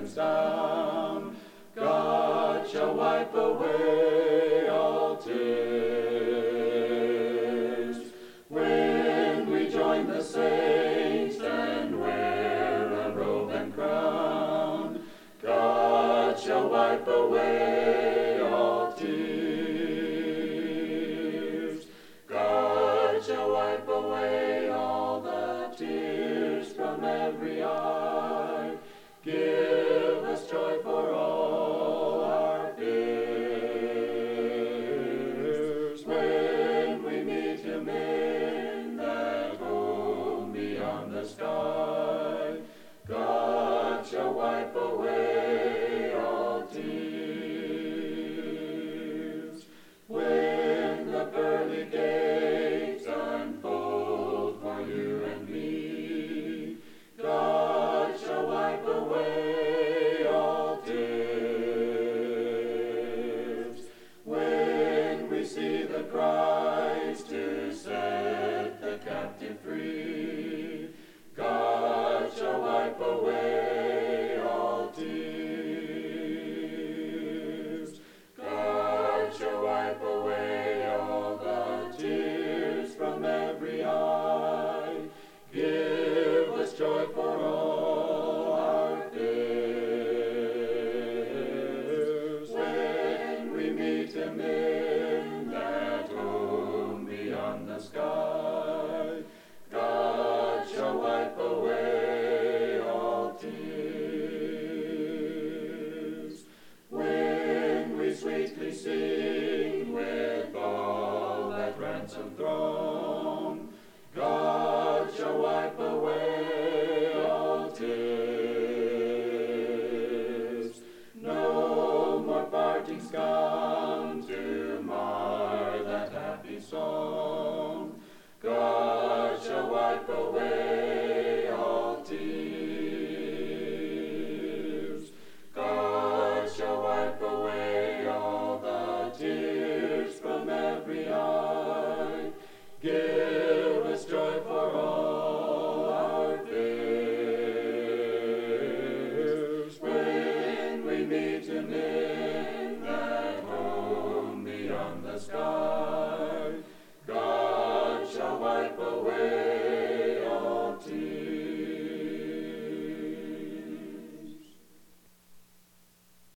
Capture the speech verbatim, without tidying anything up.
burdens down. God shall wipe away all tears. When we join the saints and wear a robe and crown, God shall wipe away all tears. God shall wipe away all the tears from every eye. Give us joy for